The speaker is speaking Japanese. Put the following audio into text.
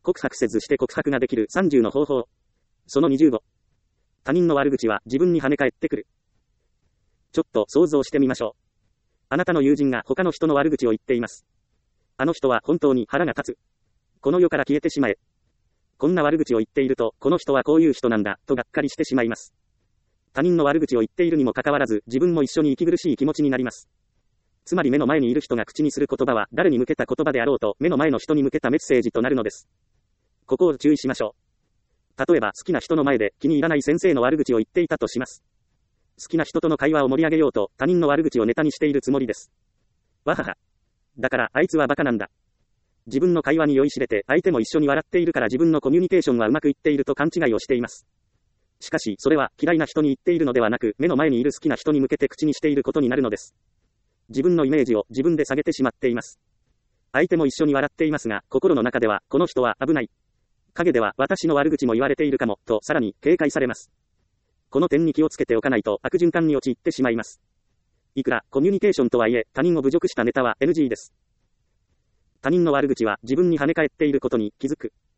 告白せずして告白ができる30の方法。その25。他人の悪口は自分に跳ね返ってくる。ちょっと想像してみましょう。あなたの友人が他の人の悪口を言っています。あの人は本当に腹が立つ。この世から消えてしまえ。こんな悪口を言っていると、この人はこういう人なんだ、とがっかりしてしまいます。他人の悪口を言っているにもかかわらず、自分も一緒に息苦しい気持ちになります。つまり目の前にいる人が口にする言葉は、誰に向けた言葉であろうと、目の前の人に向けたメッセージとなるのです。ここを注意しましょう。例えば、好きな人の前で気に入らない先生の悪口を言っていたとします。好きな人との会話を盛り上げようと、他人の悪口をネタにしているつもりです。わはは。だから、あいつはバカなんだ。自分の会話に酔いしれて、相手も一緒に笑っているから自分のコミュニケーションはうまくいっていると勘違いをしています。しかし、それは嫌いな人に言っているのではなく、目の前にいる好きな人に向けて口にしていることになるのです。自分のイメージを自分で下げてしまっています。相手も一緒に笑っていますが、心の中では、この人は危ない。陰では私の悪口も言われているかも、とさらに警戒されます。この点に気をつけておかないと悪循環に陥ってしまいます。いくらコミュニケーションとはいえ、他人を侮辱したネタは NG です。他人の悪口は自分に跳ね返っていることに気づく。